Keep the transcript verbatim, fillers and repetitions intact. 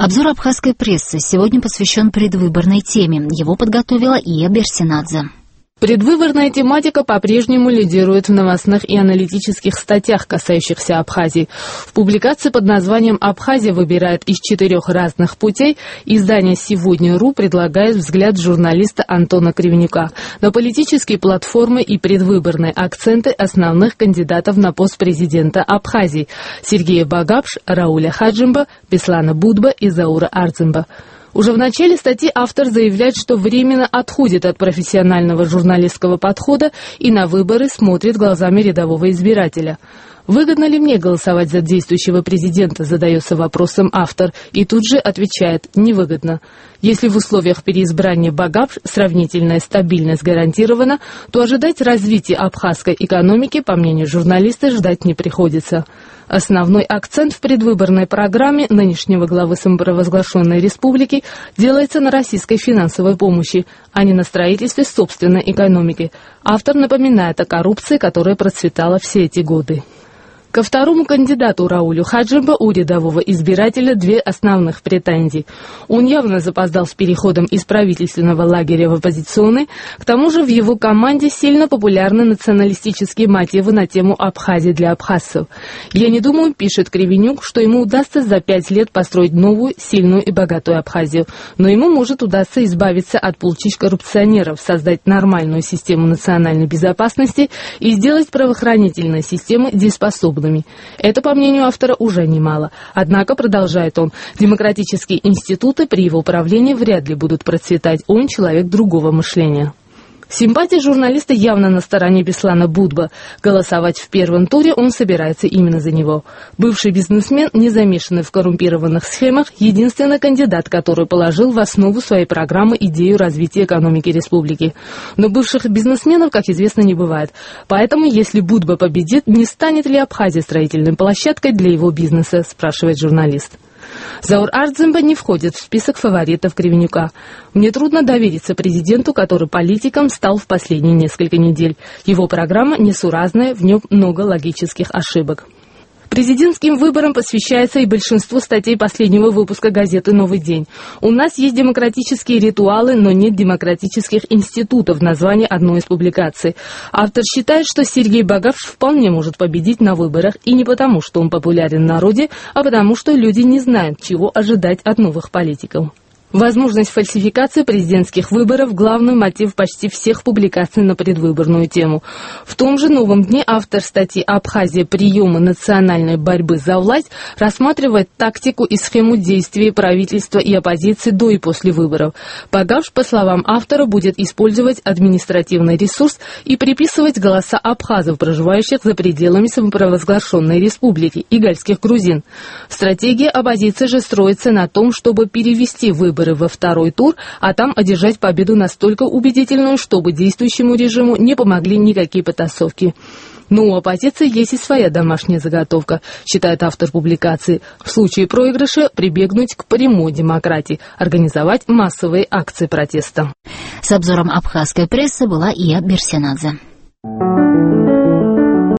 Обзор абхазской прессы сегодня посвящен предвыборной теме. Его подготовила Ия Берсинадзе. Предвыборная тематика по-прежнему лидирует в новостных и аналитических статьях, касающихся Абхазии. В публикации под названием «Абхазия выбирает из четырех разных путей» издание «Сегодня.ру» предлагает взгляд журналиста Антона Кривенюка на политические платформы и предвыборные акценты основных кандидатов на пост президента Абхазии – Сергея Багапш, Рауля Хаджимба, Беслана Будба и Заура Ардзимба. Уже в начале статьи автор заявляет, что временно отходит от профессионального журналистского подхода и на выборы смотрит глазами рядового избирателя. «Выгодно ли мне голосовать за действующего президента?» – задается вопросом автор, и тут же отвечает «невыгодно». Если в условиях переизбрания Багапш сравнительная стабильность гарантирована, то ожидать развития абхазской экономики, по мнению журналиста, ждать не приходится. Основной акцент в предвыборной программе нынешнего главы самопровозглашенной республики делается на российской финансовой помощи, а не на строительстве собственной экономики. Автор напоминает о коррупции, которая процветала все эти годы. Ко второму кандидату Раулю Хаджимба у рядового избирателя две основных претензий. Он явно запоздал с переходом из правительственного лагеря в оппозиционный, к тому же в его команде сильно популярны националистические мотивы на тему Абхазии для абхазцев. «Я не думаю, — пишет Кривенюк, — что ему удастся за пять лет построить новую, сильную и богатую Абхазию, но ему может удастся избавиться от полчищ коррупционеров, создать нормальную систему национальной безопасности и сделать правоохранительные системы дееспособными. Это, по мнению автора, уже немало. Однако, продолжает он, демократические институты при его правлении вряд ли будут процветать. Он человек другого мышления». Симпатия журналиста явно на стороне Беслана Будба. Голосовать в первом туре он собирается именно за него. Бывший бизнесмен, не замешанный в коррумпированных схемах, единственный кандидат, который положил в основу своей программы идею развития экономики республики. Но бывших бизнесменов, как известно, не бывает. Поэтому, если Будба победит, не станет ли Абхазия строительной площадкой для его бизнеса, спрашивает журналист. Заур Ардзимба не входит в список фаворитов Кривенюка. «Мне трудно довериться президенту, который политиком стал в последние несколько недель. Его программа несуразная, в нем много логических ошибок». Президентским выборам посвящается и большинство статей последнего выпуска газеты «Новый день». «У нас есть демократические ритуалы, но нет демократических институтов» — название одной из публикаций. Автор считает, что Сергей Багапш вполне может победить на выборах, и не потому, что он популярен в народе, а потому, что люди не знают, чего ожидать от новых политиков. Возможность фальсификации президентских выборов – главный мотив почти всех публикаций на предвыборную тему. В том же «Новом дне» автор статьи «Абхазия. Приемы национальной борьбы за власть» рассматривает тактику и схему действий правительства и оппозиции до и после выборов. Багапш, по словам автора, будет использовать административный ресурс и приписывать голоса абхазов, проживающих за пределами самопровозглашенной республики, и гальских грузин. Стратегия оппозиции же строится на том, чтобы перевести выборы во второй тур, а там одержать победу настолько убедительную, чтобы действующему режиму не помогли никакие потасовки. Но у оппозиции есть и своя домашняя заготовка, считает автор публикации. В случае проигрыша прибегнуть к прямой демократии, организовать массовые акции протеста. С обзором абхазской прессы была Ия Берсинадзе.